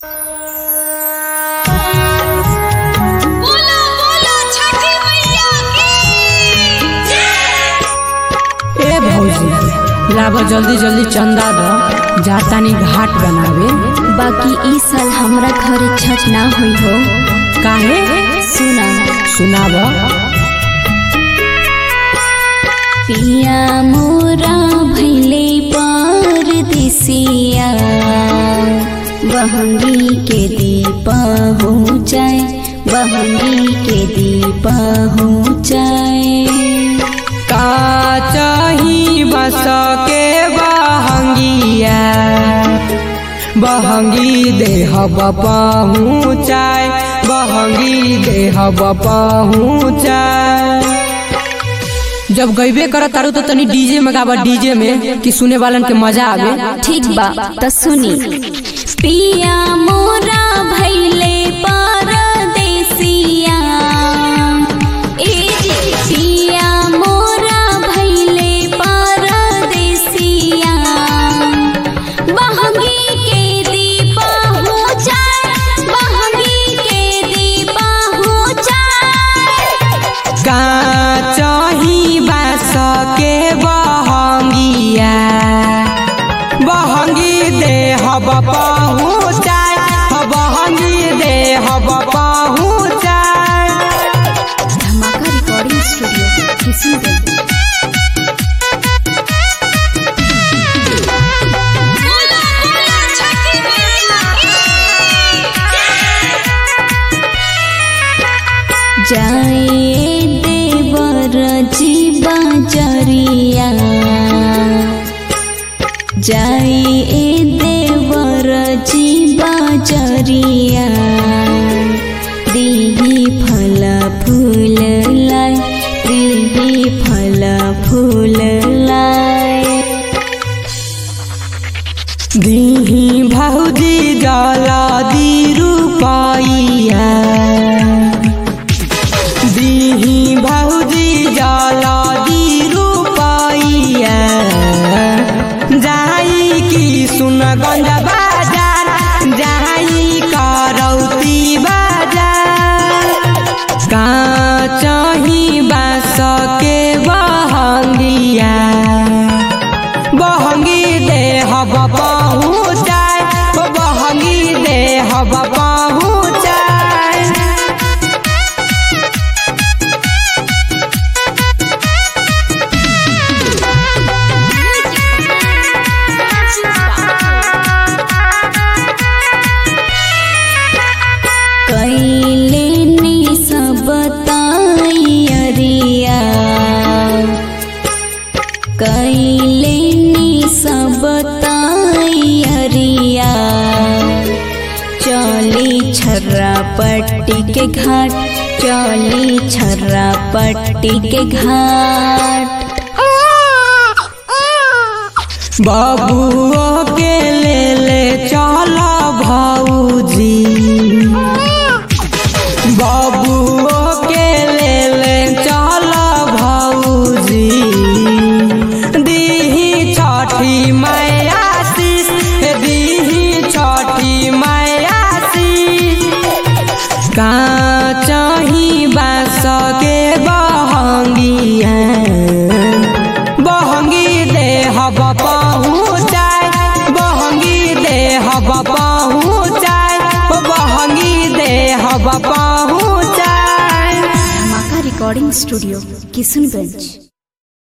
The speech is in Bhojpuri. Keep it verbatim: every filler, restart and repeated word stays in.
बोलो बोलो छठी मैया की ए भौजी लाबो जल्दी जल्दी चंदा दो जातानी घाट बनावे। बाकी ई साल हमरा घरे छठ ना हुई हो। काहे? सुना सुनाब। पिया मोरा भैले परदेसिया बहंगी के दीपा हो जाए, बहंगी के दीपा हो जाए। का चाही बस के बहंगिया बहंगी देह पहुँचाए, बहंगी देह पहुँचाए। जब गईबे कर तारू तो तनी डीजे में गावा, डीजे में कि सुने वालन के मजा आवे। ठीक बा त सुनी। पिया मोरा भैले परदेसिया ए जी, पिया मोरा भैले परदेसिया बहंगी के दीपा हो जाए, बहंगी के दीपा हो जाए। का चाही बस के बहंगिया बहंगी देह पहुँचाए, बहंगी देह पहुँचाए। धमाका रिकॉर्डिंग स्टूडियो किशनगंज। बोलो बोलो छठी मैया की जाए देवर जीवा जरिया, जाए देवर जीवा जरिया। दीही फल फूल लाए, दीही फल फूल लाए। दीही भौजी जला दी रुपैया, दीही भौजी जला दी रुपैया। जाई की सुनगंज बाजार, जाई करौती बाजार। का चाही बास के बहंगिया बहंगी देह पहुँचाए, बहंगी देह पहुँचाए। कैले नी सब तैयारिया, कैले नी सब तैयारिया। चली छर्रा पट्टी के घाट, चली छर्रा पट्टी के घाट। बाबुओ के ले ले चला भौजी, बाबुओ के ले ले चला भौजी। दीही छठी मैया शीश, दीही छठी मैया शीश। का चाही बास के बहंगिया बहंगी देह पहुँचाए, बहंगी देह पहुँचाए, बहंगी देह पहुँचाए। धमाका रिकॉर्डिंग स्टूडियो किशनगंज।